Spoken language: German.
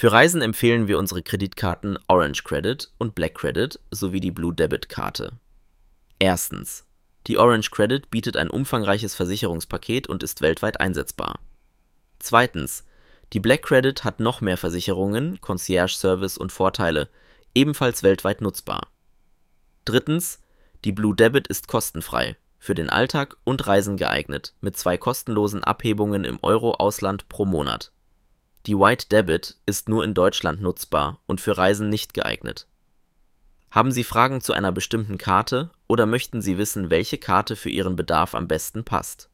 Für Reisen empfehlen wir unsere Kreditkarten Orange Credit und Black Credit sowie die Blue Debit Karte. Erstens. Die Orange Credit bietet ein umfangreiches Versicherungspaket und ist weltweit einsetzbar. Zweitens. Die Black Credit hat noch mehr Versicherungen, Concierge-Service und Vorteile, ebenfalls weltweit nutzbar. Drittens. Die Blue Debit ist kostenfrei, für den Alltag und Reisen geeignet, mit 2 kostenlosen Abhebungen im Euro-Ausland pro Monat. Die White Debit ist nur in Deutschland nutzbar und für Reisen nicht geeignet. Haben Sie Fragen zu einer bestimmten Karte oder möchten Sie wissen, welche Karte für Ihren Bedarf am besten passt?